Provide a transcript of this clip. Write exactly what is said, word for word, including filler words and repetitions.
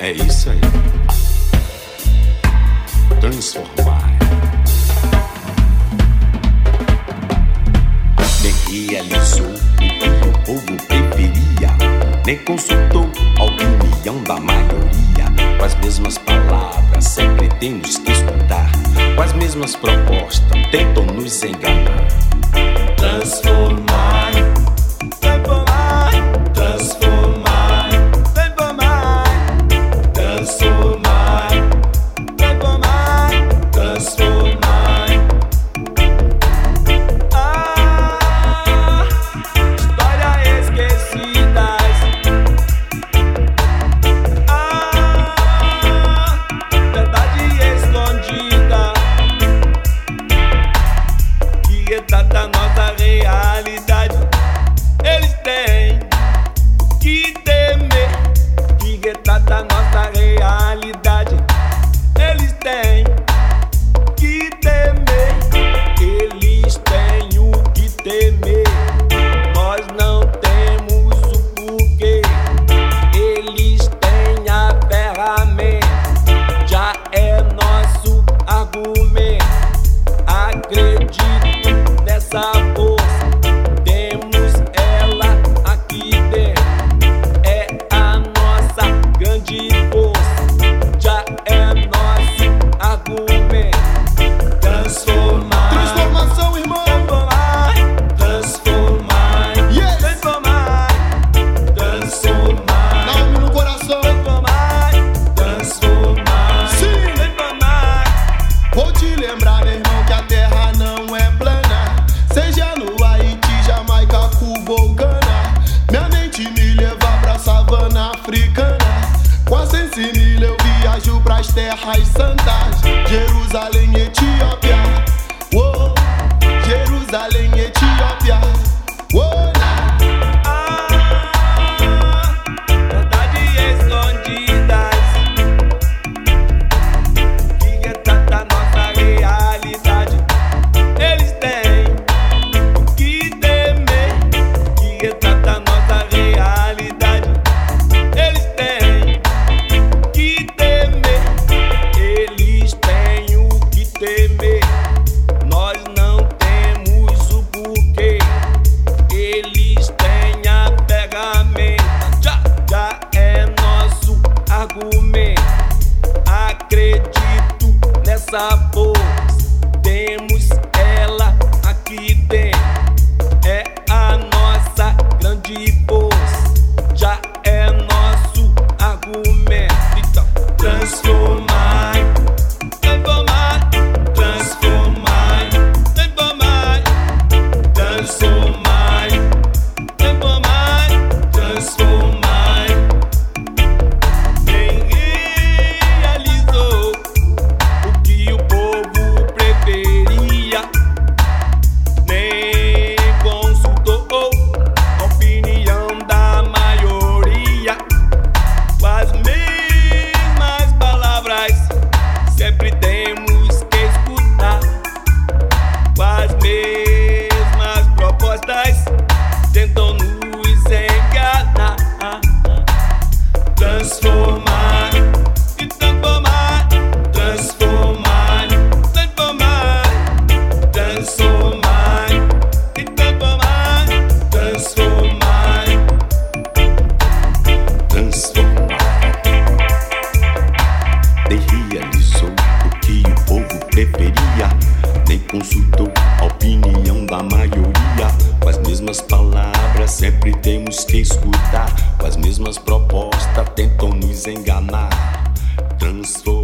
É isso aí. Transformar. Nem realizou o que o povo preferia, nem consultou a opinião da maioria. Com as mesmas palavras sempre temos que escutar, com as mesmas propostas tentam nos enganar. Transformar, transformar, transformar, transformar, transformar, transformar, transformar. Ah, histórias esquecidas. Ah, verdade escondida que retrata nossa realidade. Eles têm que temer que retrata nossa realidade. Eles têm que temer, eles têm o que temer. Nós não temos o porquê. Eles têm a ferramenta, já é nosso argumento. Acredito nessa força, temos ela aqui dentro. É a nossa grande força, já é nosso argumento. Transformar, Transformação, irmão. transformar, transformar, Yes. transformar, transformar, Na alma e no coração. transformar, transformar, Sim. transformar. Vou te lembrar, meu irmão, que a terra não é plana. Seja no Haiti, Jamaica, Cuba ou Gana. Minha mente me leva pra savana africana. Com a Sense Mil eu viajo pras terras santas. Jerusalém, Etiópia. Uou. Jerusalém, Etiópia. Uou, na. Ah, verdades escondidas que retrata nossa realidade. Eles têm que temer que retrata nossa realidade. Eles têm que temer, eles têm o que temer. Nós não temos o porquê. Eles têm a ferramenta, já, já é nosso argumento. Acredito nessa força, temos ela aqui dentro. É a nossa grande força, já é nosso argumento. Então, transformar, transformar, transformar, transformar, transformar, transformar, transformar. Nem realizou o que o povo preferia, nem consultou a opinião da maioria. Com as mesmas palavras sempre temos que escutar, com as mesmas propostas tentam nos enganar. Transformar e transformar, transformar, transformar, transformar e transformar, transformar, transformar. Nem realizou o que o povo preferia, nem consultou a opinião da maioria. Com as mesmas palavras sempre temos que escutar, com as mesmas propostas tentam nos enganar. Transformar.